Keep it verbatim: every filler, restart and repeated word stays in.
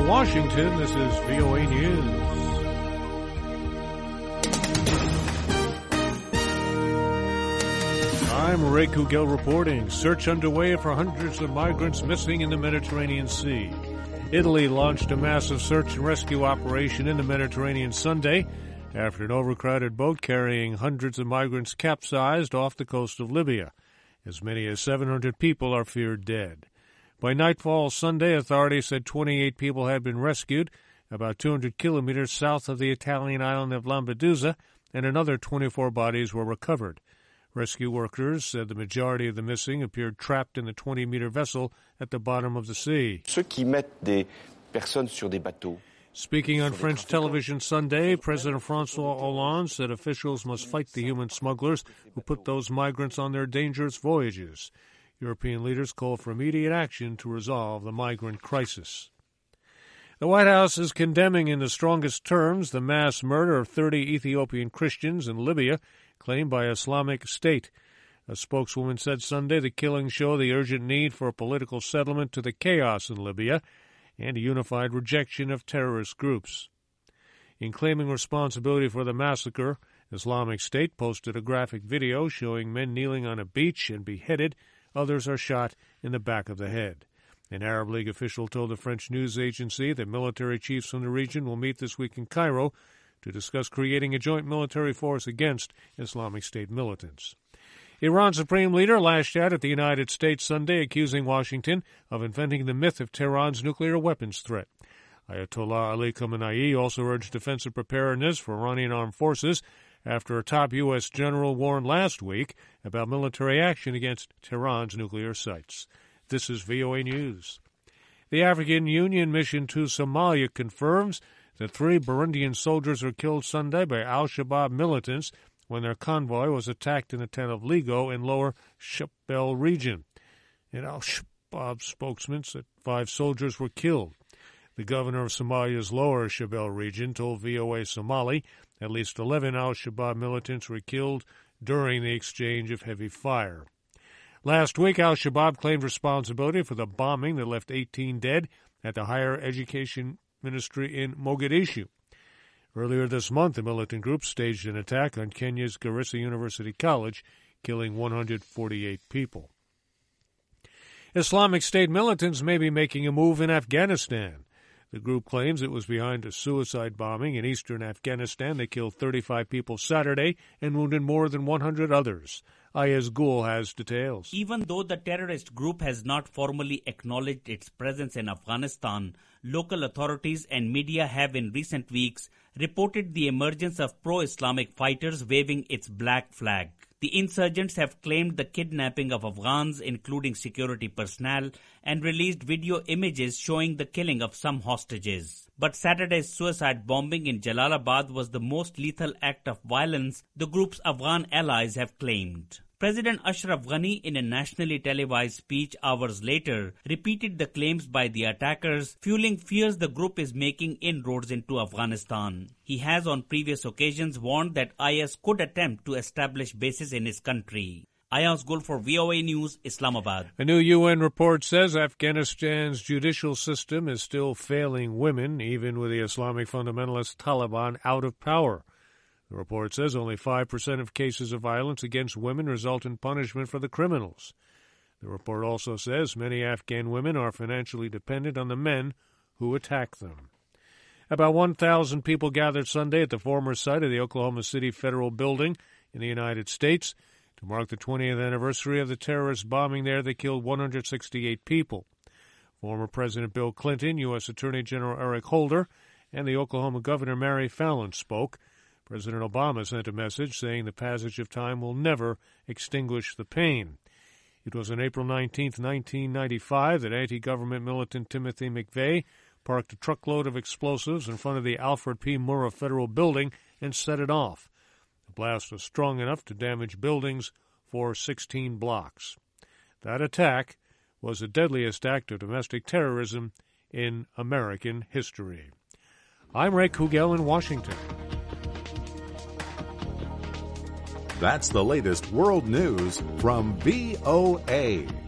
In Washington, this is V O A News. I'm Ray Kugel reporting. Search underway for hundreds of migrants missing in the Mediterranean Sea. Italy launched a massive search and rescue operation in the Mediterranean Sunday after an overcrowded boat carrying hundreds of migrants capsized off the coast of Libya. As many as seven hundred people are feared dead. By nightfall Sunday, authorities said twenty-eight people had been rescued about two hundred kilometers south of the Italian island of Lampedusa, and another twenty-four bodies were recovered. Rescue workers said the majority of the missing appeared trapped in the twenty-meter vessel at the bottom of the sea. Ceux qui mettent des personnes sur des bateaux. Speaking on French television Sunday, President François Hollande said officials must fight the human smugglers who put those migrants on their dangerous voyages. European leaders called for immediate action to resolve the migrant crisis. The White House is condemning in the strongest terms the mass murder of thirty Ethiopian Christians in Libya claimed by Islamic State. A spokeswoman said Sunday the killings show the urgent need for a political settlement to the chaos in Libya and a unified rejection of terrorist groups. In claiming responsibility for the massacre, Islamic State posted a graphic video showing men kneeling on a beach and beheaded. Others are shot in the back of the head. An Arab League official told the French news agency that military chiefs from the region will meet this week in Cairo to discuss creating a joint military force against Islamic State militants. Iran's supreme leader lashed out at the United States Sunday, accusing Washington of inventing the myth of Tehran's nuclear weapons threat. Ayatollah Ali Khamenei also urged defensive preparedness for Iranian armed forces after a top U S general warned last week about military action against Tehran's nuclear sites. This is V O A News. The African Union mission to Somalia confirms that three Burundian soldiers were killed Sunday by al-Shabaab militants when their convoy was attacked in the town of Ligo in lower Shabelle region. An al-Shabaab spokesman said five soldiers were killed. The governor of Somalia's lower Shabelle region told V O A Somali at least eleven al-Shabaab militants were killed during the exchange of heavy fire. Last week, al-Shabaab claimed responsibility for the bombing that left eighteen dead at the higher education ministry in Mogadishu. Earlier this month, the militant group staged an attack on Kenya's Garissa University College, killing one hundred forty-eight people. Islamic State militants may be making a move in Afghanistan. The group claims it was behind a suicide bombing in eastern Afghanistan that killed thirty-five people Saturday and wounded more than one hundred others. Ayaz Gul has details. Even though the terrorist group has not formally acknowledged its presence in Afghanistan, local authorities and media have in recent weeks reported the emergence of pro-Islamic fighters waving its black flag. The insurgents have claimed the kidnapping of Afghans, including security personnel, and released video images showing the killing of some hostages. But Saturday's suicide bombing in Jalalabad was the most lethal act of violence the group's Afghan allies have claimed. President Ashraf Ghani, in a nationally televised speech hours later, repeated the claims by the attackers, fueling fears the group is making inroads into Afghanistan. He has on previous occasions warned that I S could attempt to establish bases in his country. Ayaz Gul for V O A News, Islamabad. A new U N report says Afghanistan's judicial system is still failing women, even with the Islamic fundamentalist Taliban out of power. The report says only five percent of cases of violence against women result in punishment for the criminals. The report also says many Afghan women are financially dependent on the men who attack them. About one thousand people gathered Sunday at the former site of the Oklahoma City Federal Building in the United States to mark the twentieth anniversary of the terrorist bombing there that killed one hundred sixty-eight people. Former President Bill Clinton, U S Attorney General Eric Holder, and the Oklahoma Governor Mary Fallin spoke. President Obama sent a message saying the passage of time will never extinguish the pain. It was on April nineteenth, nineteen ninety-five, that anti-government militant Timothy McVeigh parked a truckload of explosives in front of the Alfred P. Murrah Federal Building and set it off. The blast was strong enough to damage buildings for sixteen blocks. That attack was the deadliest act of domestic terrorism in American history. I'm Ray Kugel in Washington. That's the latest world news from V O A.